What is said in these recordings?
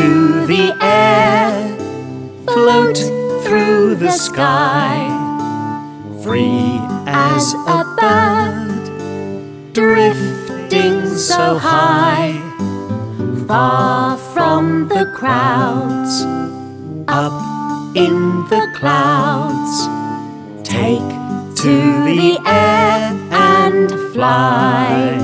to the air, float through the sky, free as a bird, drifting so high, far from the crowds, up in the clouds. Take to the air and fly.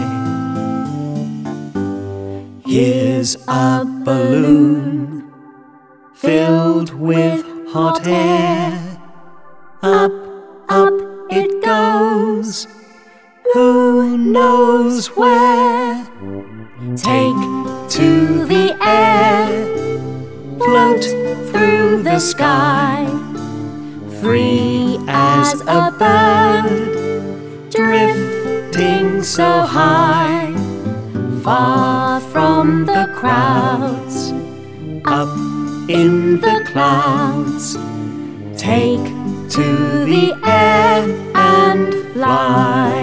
Here's a balloon filled with hot air. Up, up it goes, who knows where? Take to the air, float through the sky, free as a bird, drifting so high, far from the crowds, up in the clouds. Take to the air and fly.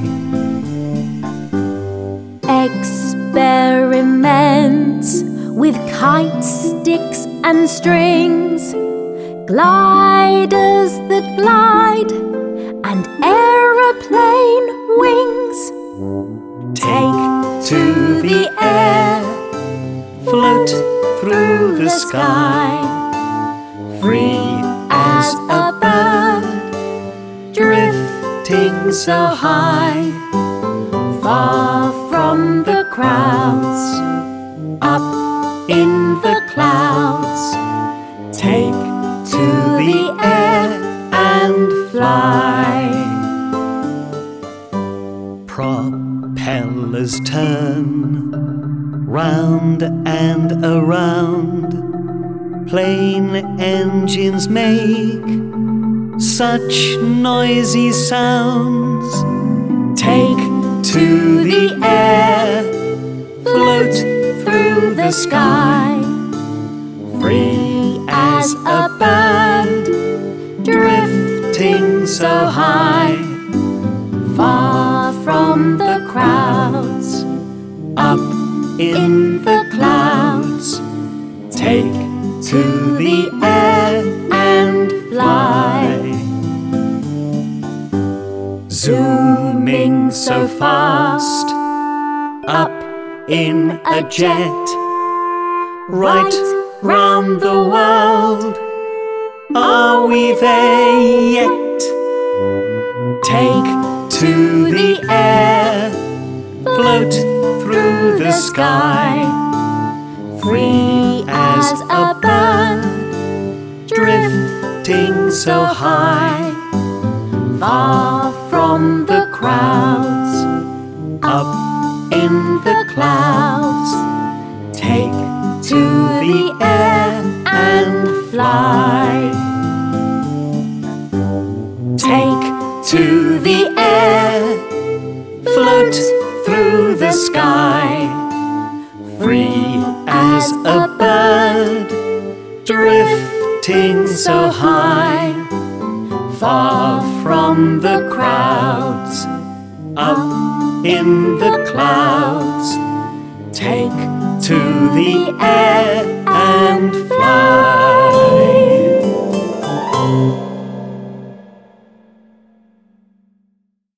Experiment with kites, sticks and strings, gliders that glide, and aeroplane wings. Take to the air, float through the sky, free as a bird, drifting so high, far from the crowds, up in the clouds. Take to the air and fly. Propellers turn round and around, plane engines make such noisy sounds. Take to the air, float through the sky, free as a bird, drifting so high, far from the crowds, up in the clouds. Take to the air and fly. Zooming so fast, up in a jet, right round the world. Are we there yet? Take to the air, float through the sky, free as a bird, drifting so high, far from the crowds, up in the clouds. Take to the air and fly. Take to the air, float through the sky, free as a bird, drifting so high, far from the crowds, up in the clouds. Take to the air and fly.